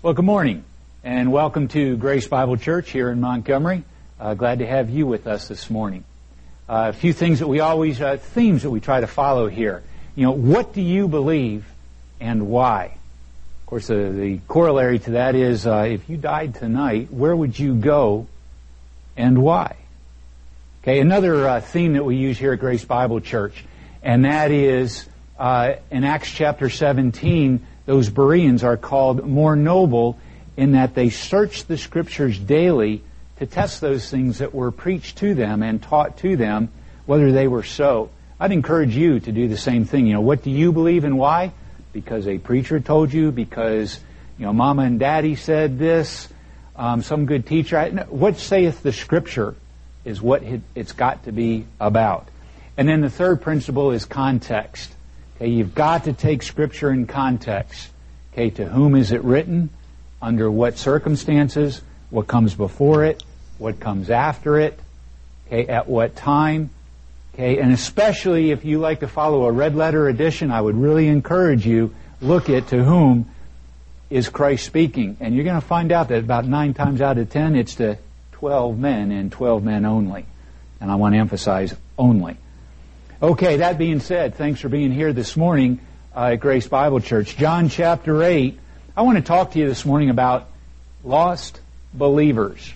Well, good morning, and welcome to Grace Bible Church here in Montgomery. Glad to have you with us this morning. A few things that we always, themes that we try to follow here. You know, what do you believe and why? Of course, the corollary to that is, if you died tonight, where would you go and why? Okay, another theme that we use here at Grace Bible Church, and that is, in Acts chapter 17, those Bereans are called more noble in that they searched the Scriptures daily to test those things that were preached to them and taught to them, whether they were so. I'd encourage you to do the same thing. You know, what do you believe and why? Because a preacher told you, because, you know, Mama and Daddy said this, some good teacher. What saith the Scripture is what it's got to be about. And then the third principle is context. Okay, you've got to take Scripture in context. Okay, to whom is it written? Under what circumstances? What comes before it? What comes after it? Okay, at what time? Okay, and especially if you like to follow a red letter edition, I would really encourage you, look at to whom is Christ speaking. And you're going to find out that about 9 times out of 10, it's to 12 men and 12 men only. And I want to emphasize only. Okay, that being said, thanks for being here this morning at Grace Bible Church. John chapter 8, I want to talk to you this morning about lost believers.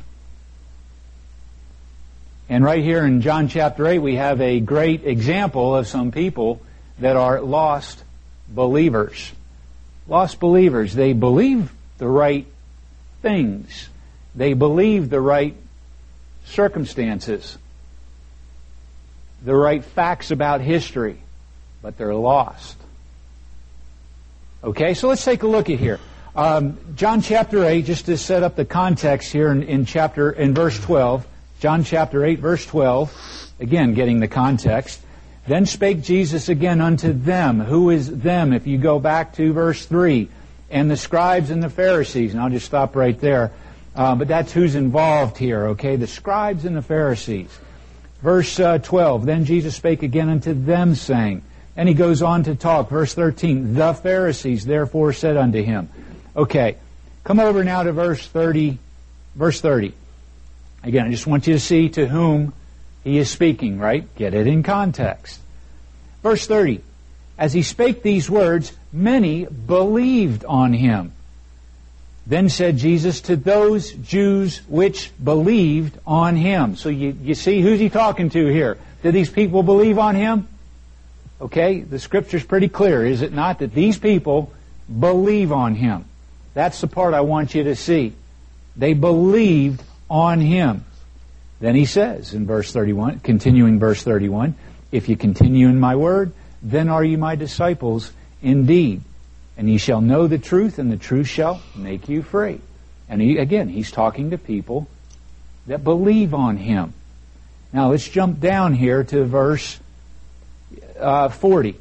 And right here in John chapter 8, we have a great example of some people that are lost believers. Lost believers. They believe the right things. They believe the right circumstances, the right facts about history, but they're lost. Okay, so let's take a look at here. John chapter 8, just to set up the context here in verse 12. John chapter 8, verse 12. Again, getting the context. Then spake Jesus again unto them. Who is them? If you go back to verse 3. And the scribes and the Pharisees. And I'll just stop right there. But that's who's involved here, okay? The scribes and the Pharisees. Verse 12, then Jesus spake again unto them, saying, and he goes on to talk. Verse 13, the Pharisees therefore said unto him. Okay, come over now to verse 30. Verse 30. Again, I just want you to see to whom he is speaking, right? Get it in context. Verse 30, as he spake these words, many believed on him. Then said Jesus to those Jews which believed on him. So you see, who's he talking to here? Did these people believe on him? Okay, the Scripture's pretty clear, is it not? That these people believe on him. That's the part I want you to see. They believed on him. Then he says in verse 31, continuing verse 31, if you continue in my word, then are you my disciples indeed. And ye shall know the truth, and the truth shall make you free. And he's talking to people that believe on him. Now let's jump down here to verse 40.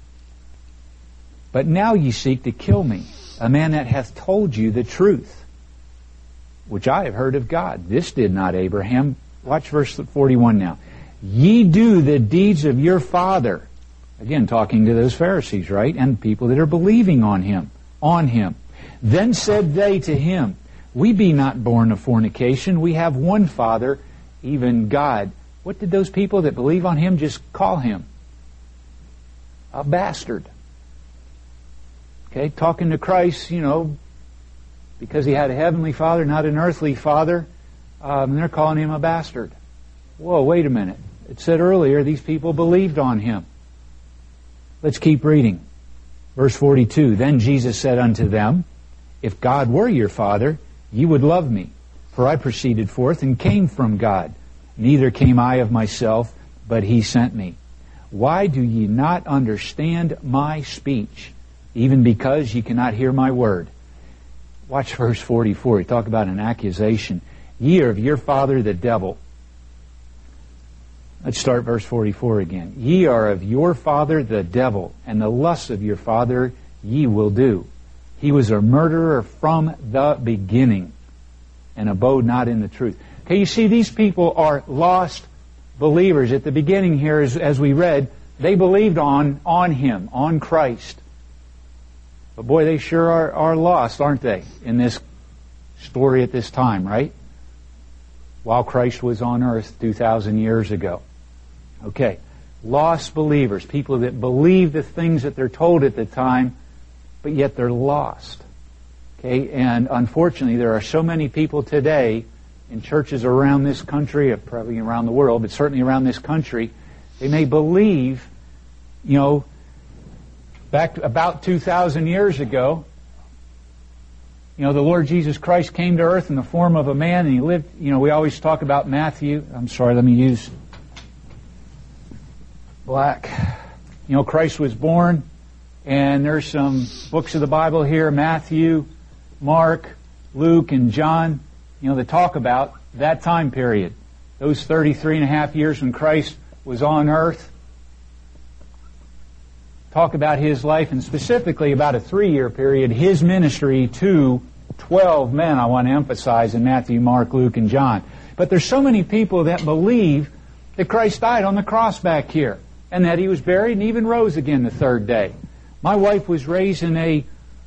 But now ye seek to kill me, a man that hath told you the truth, which I have heard of God. This did not Abraham. Watch verse 41 now. Ye do the deeds of your father. Again, talking to those Pharisees, right? And people that are believing on him. Then said they to him, we be not born of fornication. We have one Father, even God. What did those people that believe on him just call him? A bastard. Okay, talking to Christ, you know, because he had a heavenly Father, not an earthly Father, and they're calling him a bastard. Whoa, wait a minute. It said earlier these people believed on him. Let's keep reading. Verse 42, then Jesus said unto them, if God were your Father, ye would love me, for I proceeded forth and came from God. Neither came I of myself, but he sent me. Why do ye not understand my speech, even because ye cannot hear my word? Watch verse 44. He talked about an accusation. Ye are of your father the devil. Let's start verse 44 again. Ye are of your father the devil, and the lusts of your father ye will do. He was a murderer from the beginning, and abode not in the truth. Okay, you see, these people are lost believers. At the beginning here, as we read, they believed on him, on Christ. But boy, they sure are lost, aren't they, in this story at this time, right? While Christ was on earth 2,000 years ago. Okay. Lost believers, people that believe the things that they're told at the time, but yet they're lost. Okay, and unfortunately there are so many people today in churches around this country, probably around the world, but certainly around this country, they may believe, back about 2,000 years ago, the Lord Jesus Christ came to earth in the form of a man and He lived, we always talk about Matthew. I'm sorry, let me use black. Christ was born, and there's some books of the Bible here, Matthew, Mark, Luke, and John, that talk about that time period. Those 33 and a half years when Christ was on earth. Talk about His life, and specifically about a 3-year period, His ministry to 12 men, I want to emphasize, in Matthew, Mark, Luke, and John. But there's so many people that believe that Christ died on the cross back here, and that He was buried and even rose again the third day. My wife was raised in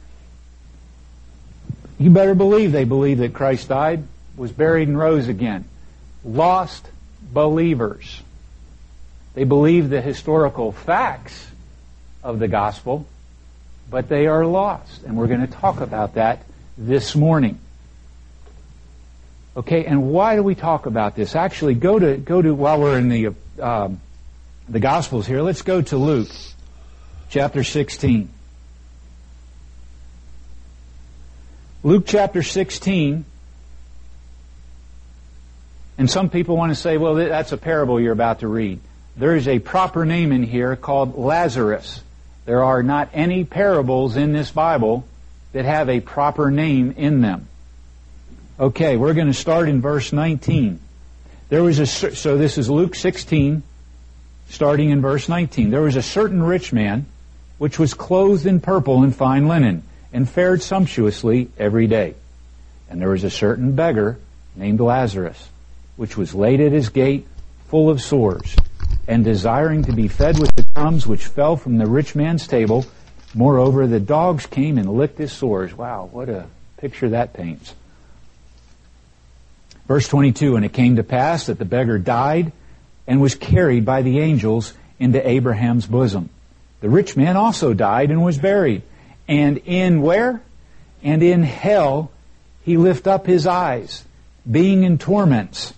you better believe they believe that Christ died, was buried, and rose again. Lost believers. They believe the historical facts of the gospel, but they are lost. And we're going to talk about that this morning. Okay, and why do we talk about this? Actually, go to while we're in the Gospels here, let's go to Luke chapter 16. Luke chapter 16, and some people want to say, well, that's a parable you're about to read. There is a proper name in here called Lazarus. There are not any parables in this Bible that have a proper name in them. Okay, we're going to start in verse 19. So this is Luke 16, starting in verse 19. There was a certain rich man, which was clothed in purple and fine linen, and fared sumptuously every day. And there was a certain beggar named Lazarus, which was laid at his gate, full of sores, and desiring to be fed with the crumbs which fell from the rich man's table. Moreover, the dogs came and licked his sores. Wow, what a picture that paints. Verse 22, and it came to pass that the beggar died and was carried by the angels into Abraham's bosom. The rich man also died and was buried. And in where? And in hell he lift up his eyes, being in torments,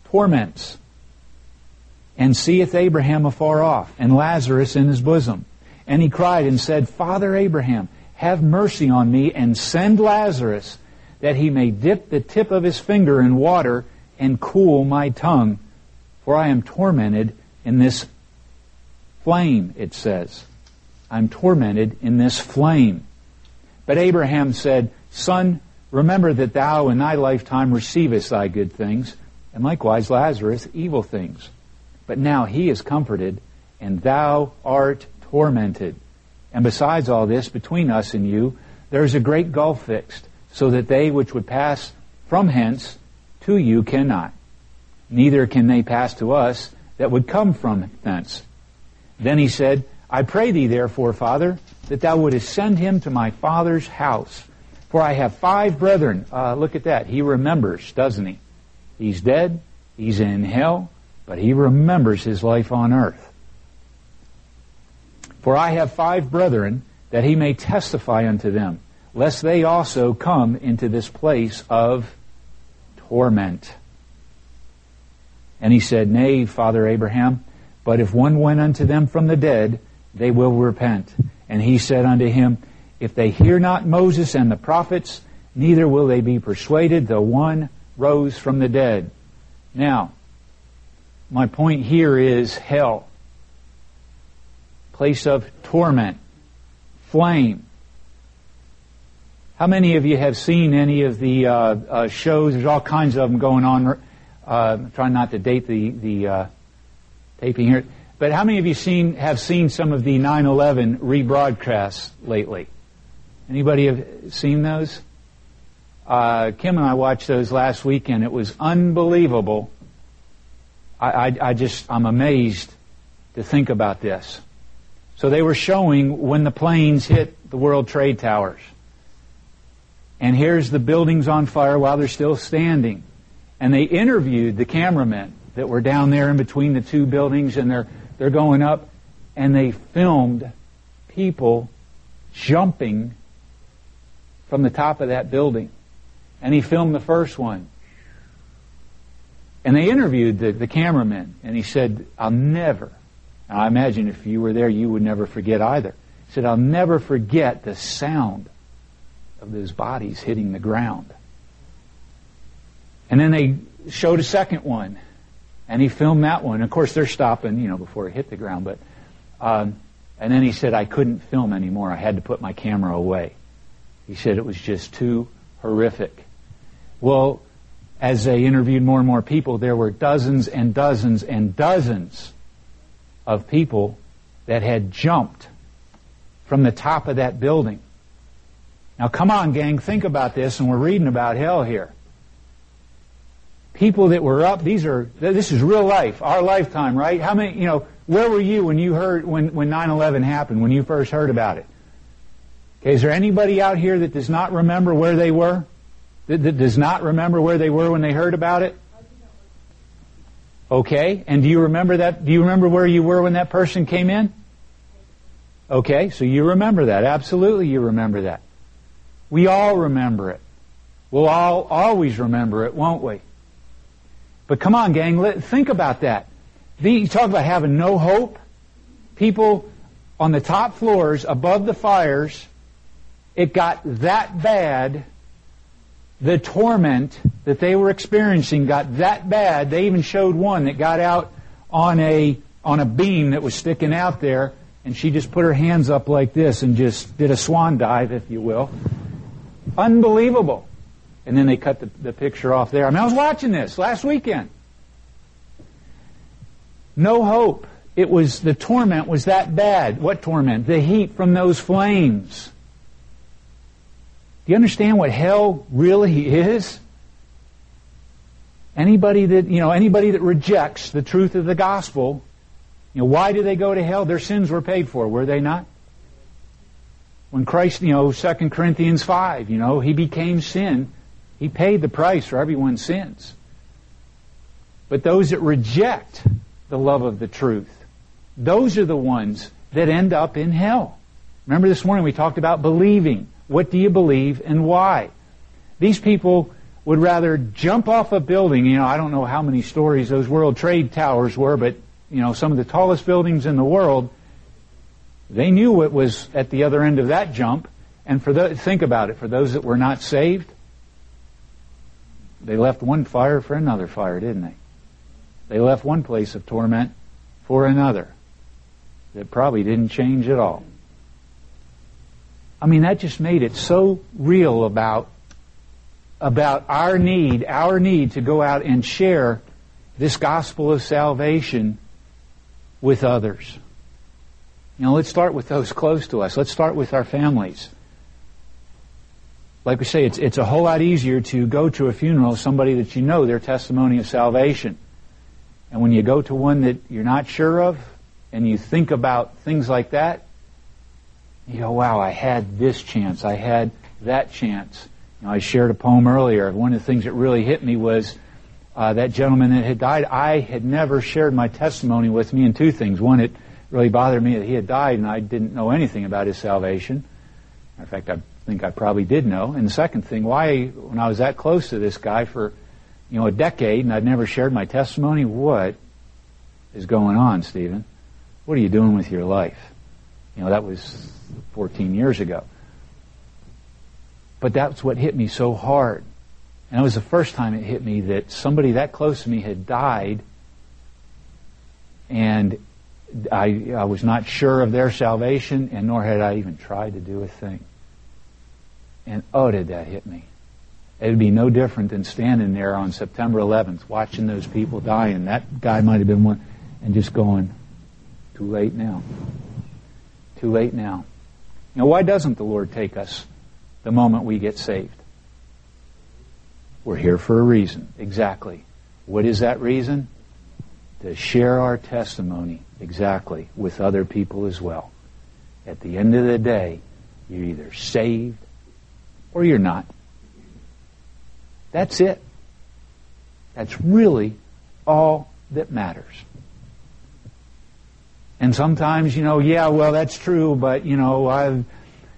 and seeth Abraham afar off, and Lazarus in his bosom. And he cried and said, Father Abraham, have mercy on me, and send Lazarus, that he may dip the tip of his finger in water, and cool my tongue, for I am tormented in this flame, it says. I'm tormented in this flame. But Abraham said, Son, remember that thou in thy lifetime receivest thy good things, and likewise Lazarus evil things. But now he is comforted, and thou art tormented. And besides all this, between us and you, there is a great gulf fixed, so that they which would pass from hence to you cannot. Neither can they pass to us that would come from thence. Then he said, I pray thee therefore, Father, that thou wouldest send him to my father's house. For I have 5 brethren. Look at that. He remembers, doesn't he? He's dead. He's in hell. But he remembers his life on earth. For I have 5 brethren, that he may testify unto them, lest they also come into this place of torment. And he said, Nay, Father Abraham, but if one went unto them from the dead, they will repent. And he said unto him, If they hear not Moses and the prophets, neither will they be persuaded, though one rose from the dead. Now, my point here is hell. Place of torment. Flame. How many of you have seen any of the shows? There's all kinds of them going on. I'm trying not to date the taping here. But how many of you have seen some of the 9/11 rebroadcasts lately? Anybody have seen those? Kim and I watched those last weekend. It was unbelievable. I'm amazed to think about this. So they were showing when the planes hit the World Trade Towers. And here's the buildings on fire while they're still standing. And they interviewed the cameramen that were down there in between the two buildings, and they're going up, and they filmed people jumping from the top of that building. And he filmed the first one. And they interviewed the cameraman, and he said, I'll never, now I imagine if you were there, you would never forget either. He said, I'll never forget the sound of those bodies hitting the ground. And then they showed a second one, and he filmed that one. Of course, they're stopping, before it hit the ground. But and then he said, I couldn't film anymore. I had to put my camera away. He said it was just too horrific. Well, as they interviewed more and more people, there were dozens and dozens and dozens of people that had jumped from the top of that building. Now, come on, gang, think about this, and we're reading about hell here. People that were up, this is real life, our lifetime, right? How many, where were you when you heard, when 9/11 happened, when you first heard about it? Okay, is there anybody out here that does not remember where they were? That does not remember where they were when they heard about it? Okay, and do you remember that? Do you remember where you were when that person came in? Okay, so you remember that. Absolutely you remember that. We all remember it. We'll all always remember it, won't we? But come on, gang, think about that. You talk about having no hope. People on the top floors above the fires, it got that bad. The torment that they were experiencing got that bad. They even showed one that got out on a beam that was sticking out there, and she just put her hands up like this and just did a swan dive, if you will. Unbelievable. And then they cut the picture off there. I was watching this last weekend. No hope. The torment was that bad. What torment? The heat from those flames. Do you understand what hell really is? Anybody that rejects the truth of the gospel, why do they go to hell? Their sins were paid for, were they not? When Christ, 2 Corinthians 5, He became sin. He paid the price for everyone's sins. But those that reject the love of the truth, those are the ones that end up in hell. Remember this morning we talked about believing. What do you believe and why? These people would rather jump off a building. I don't know how many stories those World Trade Towers were, but, some of the tallest buildings in the world, they knew what was at the other end of that jump. And think about it, for those that were not saved, they left one fire for another fire, didn't they? They left one place of torment for another that probably didn't change at all. That just made it so real about our need to go out and share this gospel of salvation with others. Let's start with those close to us. Let's start with our families. Like we say, it's a whole lot easier to go to a funeral of somebody that their testimony of salvation. And when you go to one that you're not sure of, and you think about things like that, you go, wow, I had this chance, I had that chance. I shared a poem earlier. One of the things that really hit me was that gentleman that had died. I had never shared my testimony with me in two things. One, it really bothered me that he had died and I didn't know anything about his salvation. In fact, I think I probably did know. And the second thing, why, when I was that close to this guy for a decade and I'd never shared my testimony, what is going on, Stephen? What are you doing with your life? That was 14 years ago. But that's what hit me so hard. And it was the first time it hit me that somebody that close to me had died, and I was not sure of their salvation, and nor had I even tried to do a thing. And oh, did that hit me. It would be no different than standing there on September 11th, watching those people die, and that guy might have been one, and just going, too late now. Too late now. Why doesn't the Lord take us the moment we get saved? We're here for a reason. Exactly. What is that reason? To share our testimony, exactly, with other people as well. At the end of the day, You're either saved or you're not. That's it. That's really all that matters. And sometimes, yeah, well, that's true, but, I've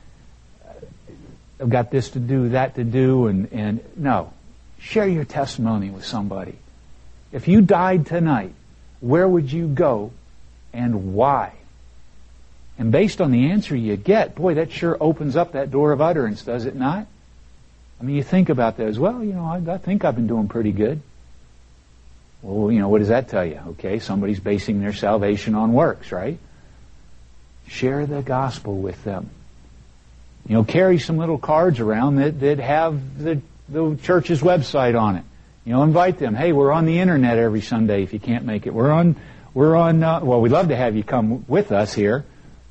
got this to do, that to do, and no. Share your testimony with somebody. If you died tonight, where would you go and why? And based on the answer you get, boy, that sure opens up that door of utterance, does it not? I mean, you think about those. Well, I think I've been doing pretty good. Well, what does that tell you? Okay, somebody's basing their salvation on works, right? Share the gospel with them. Carry some little cards around that have the church's website on it. Invite them. Hey, we're on the internet every Sunday if you can't make it. We're on, well, we'd love to have you come with us here.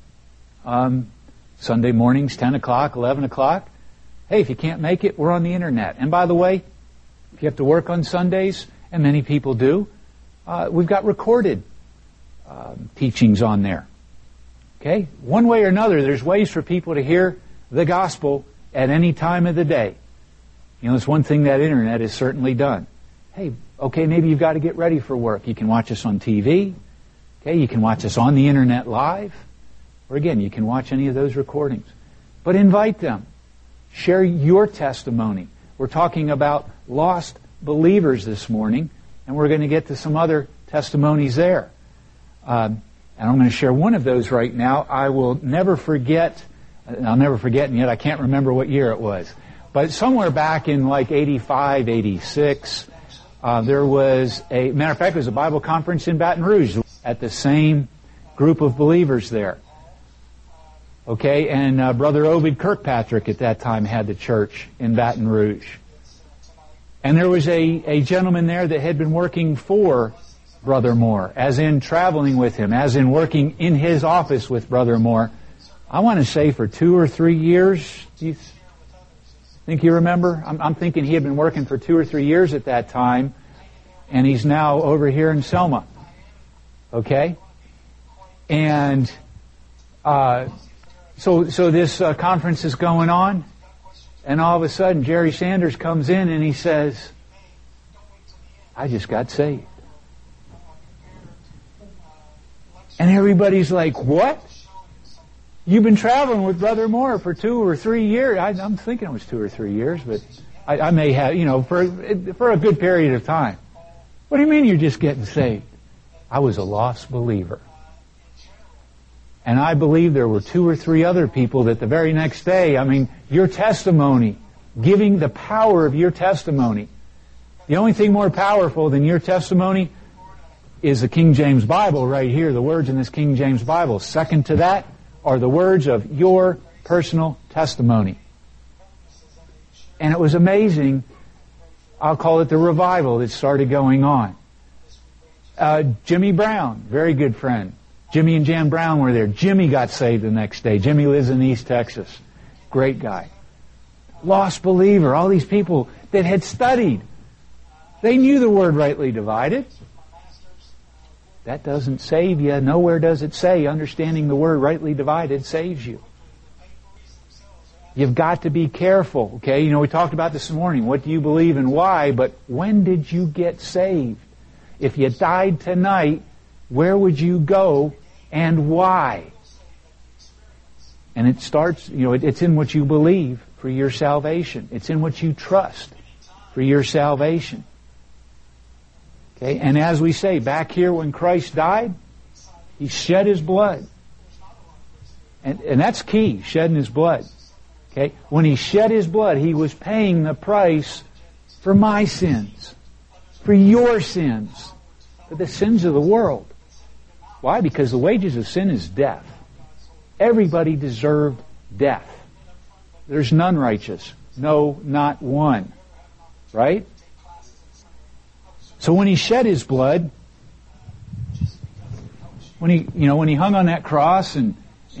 Sunday mornings, 10 o'clock, 11 o'clock. Hey, if you can't make it, we're on the internet. And by the way, if you have to work on Sundays, and many people do, we've got recorded teachings on there. Okay? One way or another, there's ways for people to hear the gospel at any time of the day. It's one thing that internet has certainly done. Hey, okay, maybe you've got to get ready for work. You can watch us on TV. Okay, you can watch us on the internet live. Or again, you can watch any of those recordings. But invite them. Share your testimony. We're talking about lost believers this morning, and we're going to get to some other testimonies there. And I'm going to share one of those right now. I will never forget, and yet I can't remember what year it was. But somewhere back in like 85, 86, there was matter of fact, it was a Bible conference in Baton Rouge at the same group of believers there. Okay, and Brother Ovid Kirkpatrick at that time had the church in Baton Rouge. And there was a gentleman there that had been working for Brother Moore, as in traveling with him, as in working in his office with Brother Moore. I want to say for 2 or 3 years. Do you think you remember? I'm thinking he had been working for 2 or 3 years at that time, and he's now over here in Selma. Okay? And so this conference is going on, and all of a sudden Jerry Sanders comes in and he says, I just got saved. And everybody's like, what? You've been traveling with Brother Moore for 2 or 3 years. I'm thinking it was 2 or 3 years, but I may have, for a good period of time. What do you mean you're just getting saved? I was a lost believer. And I believe there were 2 or 3 other people that the very next day, your testimony, giving the power of your testimony. The only thing more powerful than your testimony is the King James Bible right here, the words in this King James Bible. Second to that are the words of your personal testimony. And it was amazing. I'll call it the revival that started going on. Jimmy Brown, very good friend. Jimmy and Jan Brown were there. Jimmy got saved the next day. Jimmy lives in East Texas. Great guy. Lost believer. All these people that had studied. They knew the word rightly divided. That doesn't save you. Nowhere does it say understanding the word rightly divided saves you. You've got to be careful. Okay, we talked about this morning. What do you believe and why? But when did you get saved? If you died tonight, where would you go and why? And it starts, it's in what you believe for your salvation. It's in what you trust for your salvation. Okay, and as we say, back here when Christ died, He shed His blood. And that's key, shedding His blood. Okay, when He shed His blood, He was paying the price for my sins, for your sins, for the sins of the world. Why? Because the wages of sin is death. Everybody deserved death. There's none righteous. No, not one. Right? So when He shed His blood, when He hung on that cross and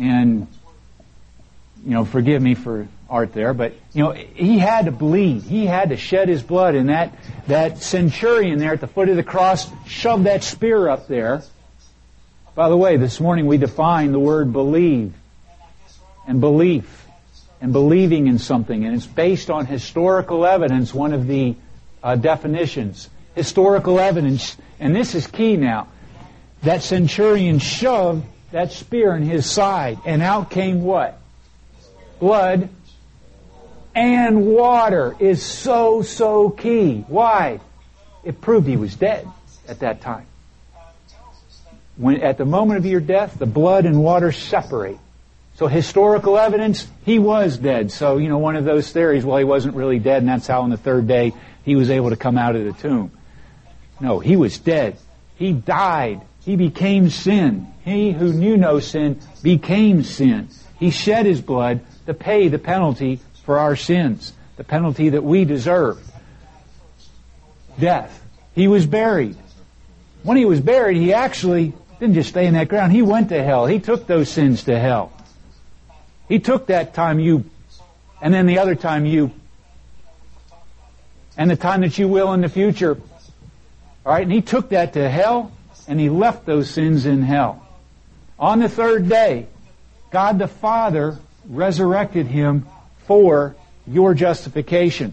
forgive me for art there, but He had to bleed. He had to shed His blood, and that centurion there at the foot of the cross shoved that spear up there. By the way, this morning we defined the word believe and belief. and believing in something, and it's based on historical evidence, one of the definitions. Historical evidence, and this is key now. That centurion shoved that spear in his side, and out came what? Blood and water is so key. Why? It proved he was dead at that time. When at the moment of your death, the blood and water separate. So historical evidence, he was dead. So, one of those theories, well, he wasn't really dead, and that's how on the third day he was able to come out of the tomb. No, he was dead. He died. He became sin. He who knew no sin became sin. He shed his blood to pay the penalty for our sins, the penalty that we deserved. Death. He was buried. When he was buried, he actually didn't just stay in that ground. He went to hell. He took those sins to hell. He took that time and then the other time and the time that you will in the future. All right, and he took that to hell, and he left those sins in hell. On the third day, God the Father resurrected him for your justification.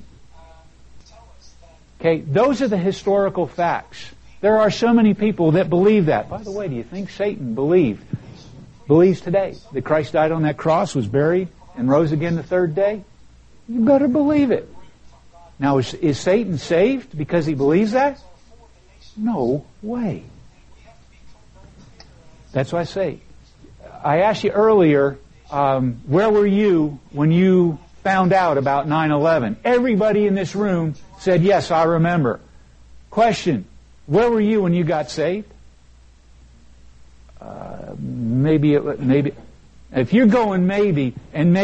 Okay, those are the historical facts. There are so many people that believe that. By the way, do you think Satan believes today that Christ died on that cross, was buried, and rose again the third day? You better believe it. Now, is Satan saved because he believes that? No way. That's what I say. I asked you earlier, where were you when you found out about 9/11? Everybody in this room said, yes, I remember. Question, where were you when you got saved? Maybe. If you're going maybe,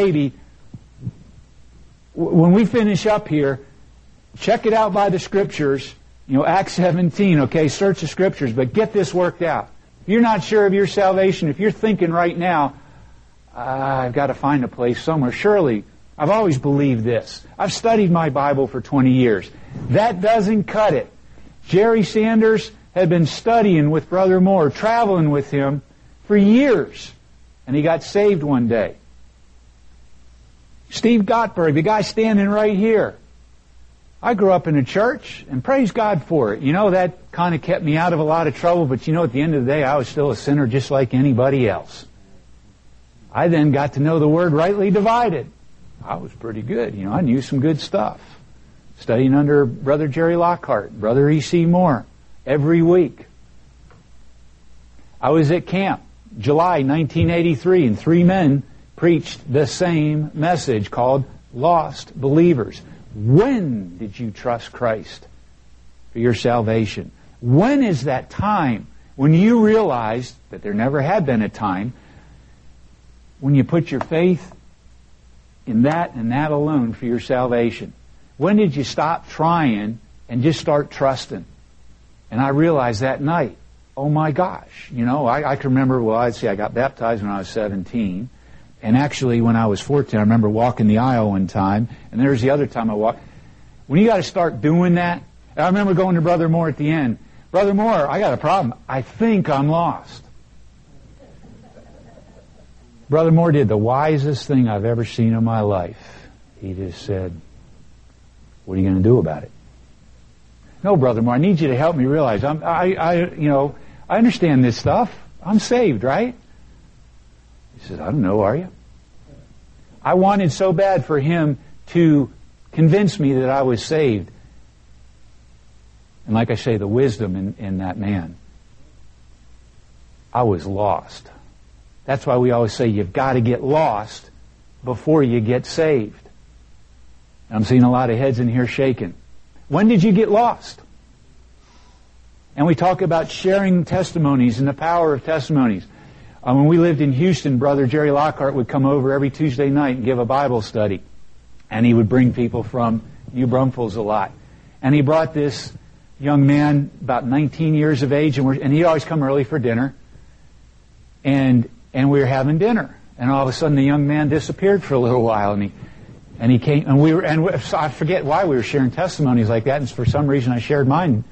when we finish up here, check it out by the Scriptures. Acts 17, okay, search the Scriptures, but get this worked out. If you're not sure of your salvation, if you're thinking right now, I've got to find a place somewhere. Surely, I've always believed this. I've studied my Bible for 20 years. That doesn't cut it. Jerry Sanders had been studying with Brother Moore, traveling with him for years, and he got saved one day. Steve Gottberg, the guy standing right here. I grew up in a church, and praise God for it. That kind of kept me out of a lot of trouble, but at the end of the day, I was still a sinner just like anybody else. I then got to know the Word rightly divided. I was pretty good. I knew some good stuff. Studying under Brother Jerry Lockhart, Brother E.C. Moore, every week. I was at camp, July 1983, and 3 men preached the same message called Lost Believers. When did you trust Christ for your salvation? When is that time when you realized that there never had been a time when you put your faith in that and that alone for your salvation? When did you stop trying and just start trusting? And I realized that night, oh my gosh, I can remember, I got baptized when I was 17. And actually, when I was 14, I remember walking the aisle one time, and there's the other time I walked. When you got to start doing that, I remember going to Brother Moore at the end. Brother Moore, I got a problem. I think I'm lost. Brother Moore did the wisest thing I've ever seen in my life. He just said, what are you going to do about it? No, Brother Moore, I need you to help me realize I understand this stuff. I'm saved, right? He says, I don't know, are you? I wanted so bad for him to convince me that I was saved. And like I say, the wisdom in that man. I was lost. That's why we always say you've got to get lost before you get saved. And I'm seeing a lot of heads in here shaking. When did you get lost? And we talk about sharing testimonies and the power of testimonies. When we lived in Houston, Brother Jerry Lockhart would come over every Tuesday night and give a Bible study. And he would bring people from New Braunfels a lot. And he brought this young man, about 19 years of age, and he'd always come early for dinner. And we were having dinner. And all of a sudden the young man disappeared for a little while. And he came, and so I forget why we were sharing testimonies like that, and for some reason I shared mine.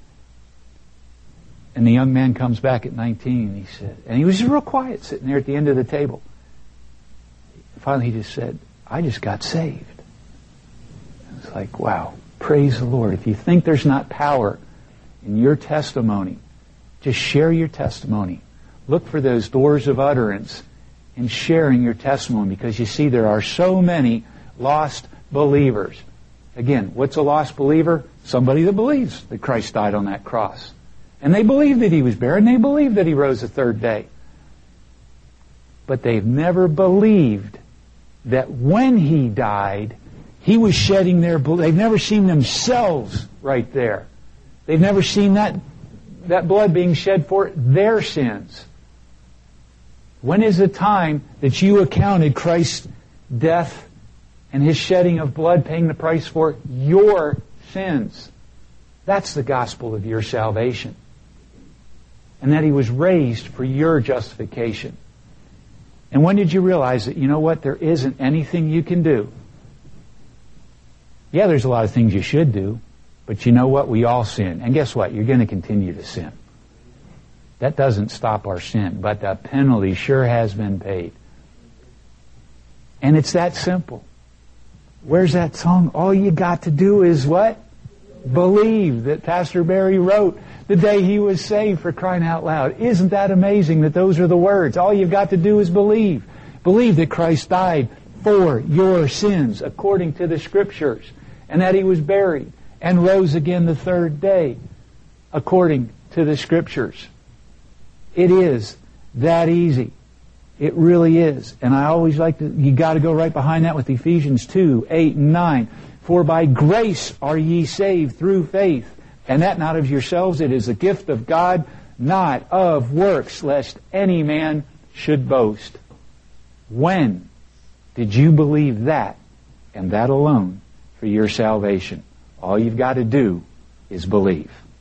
And the young man comes back at 19, and he was real quiet sitting there at the end of the table. Finally he just said, I just got saved. It's like, wow, praise the Lord. If you think there's not power in your testimony, just share your testimony. Look for those doors of utterance in sharing your testimony, because you see there are so many lost believers. Again, what's a lost believer? Somebody that believes that Christ died on that cross. And they believe that He was buried, and they believe that He rose the third day. But they've never believed that when He died, He was shedding their blood. They've never seen themselves right there. They've never seen that blood being shed for their sins. When is the time that you accounted Christ's death and His shedding of blood paying the price for your sins? That's the gospel of your salvation. And that He was raised for your justification. And when did you realize that, you know what, there isn't anything you can do? Yeah, there's a lot of things you should do, but you know what? We all sin. And guess what? You're going to continue to sin. That doesn't stop our sin, but the penalty sure has been paid. And it's that simple. Where's that song? All you got to do is what? Believe, that Pastor Barry wrote the day he was saved, for crying out loud. Isn't that amazing that those are the words? All you've got to do is believe. Believe that Christ died for your sins according to the Scriptures, and that He was buried and rose again the third day according to the Scriptures. It is that easy. It really is. And I always you got to go right behind that with Ephesians 2, 8 and 9. For by grace are ye saved through faith, and that not of yourselves, it is a gift of God, not of works, lest any man should boast. When did you believe that, and that alone, for your salvation? All you've got to do is believe.